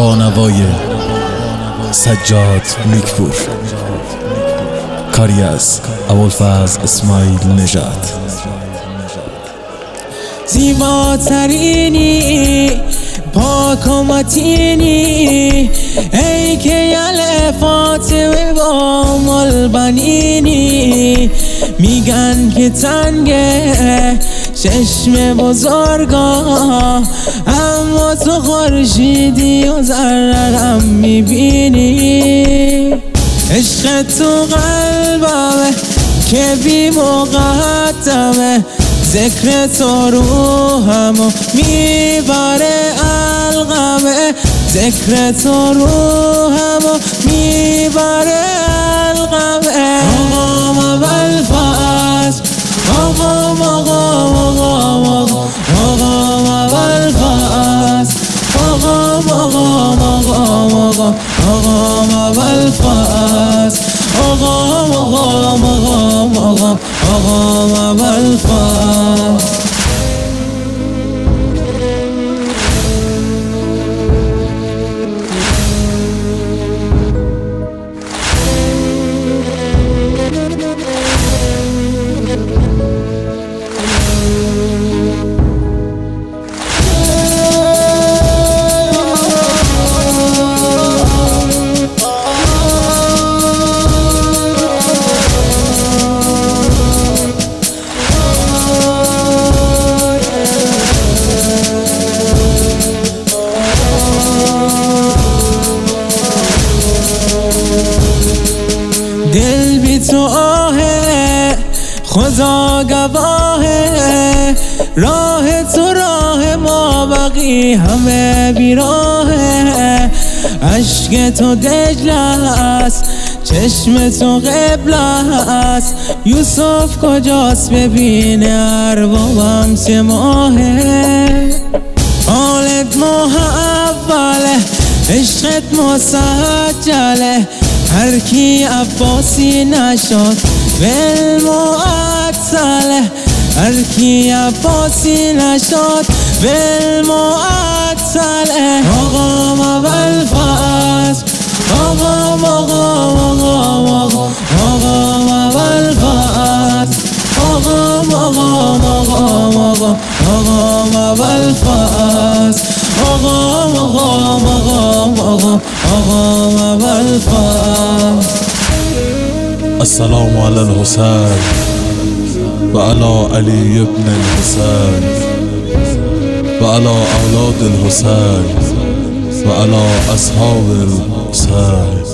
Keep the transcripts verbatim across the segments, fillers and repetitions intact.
با نوای سجاد نیکپور، کاری از ابوالفضل اسماعیل نژاد. زیباترینی پاک و متینی، ای که یل فاطمه با ملبنینی. میگن که تنگه چشم بزرگا، اما تو خورشیدی و ذره‌ام میبینی. عشق تو قلبمه که بی مقدمه، ذکر تو روحمو میبره القمه. ذکر تو روحمو میبره القمه. آقام ابوالفضل، آقام آقام آقام آقام ابوالفضل، آقام آقام آقام آقام آقام ابوالفضل، آقام آقام آقام آقام آقام ابوالفضل. دل بی تو آهه، خدا گواهه، راه تو راه ما بقی همه بی راهه. عشق تو دجله است، چشم تو قبله است، یوسف کجاست ببینه اربابم چه ماهه. حالت ماه اوله، عشقت مسجله، هر کی عباسی نشد بالمعطله، هر کی عباسی نشد بالمعطله. آقام ابوالفضل، آقام آقام آقام آقام آقام ابوالفضل، آقام آقام آقام آقام آقام ابوالفضل، آقام آقام آقام آقام آقام ابوالفضل. السلام على الحسين وعلى علي بن الحسين وعلى أولاد الحسين وعلى أصحاب الحسين.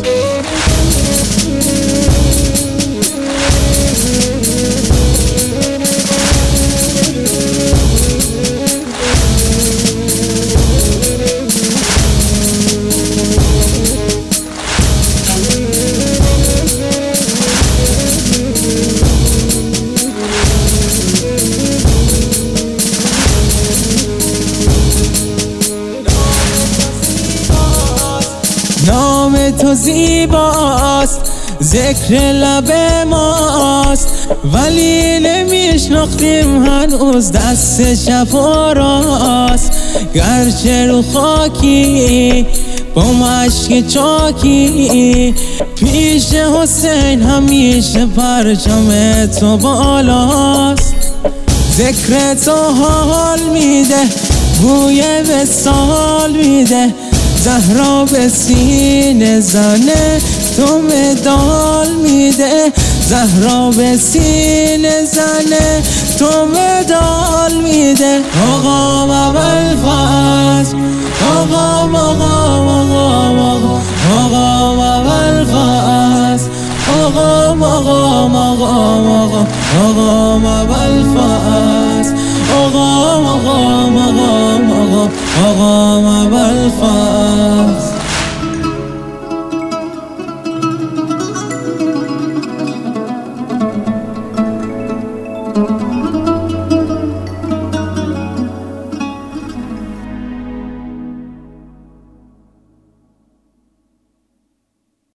نام تو زیباست، ذکر لب ماست، ولی نمیشناختیم هنوز دست شفا راست. گرچه رو خاکی با مشک چاکی، پیش حسین همیشه پرچم تو بالاست. ذکر تو حال میده، بوی وصال میده، زهرا به سینه زنه تو مدال میده، زهرا به سینه زنه تو مدال میده. آقام ابوالفضل، آقام آقام آقام آقام ابوالفضل، آقام آقام آقام آقام آقام ابوالفضل، آقام آقام آقام آقام آقام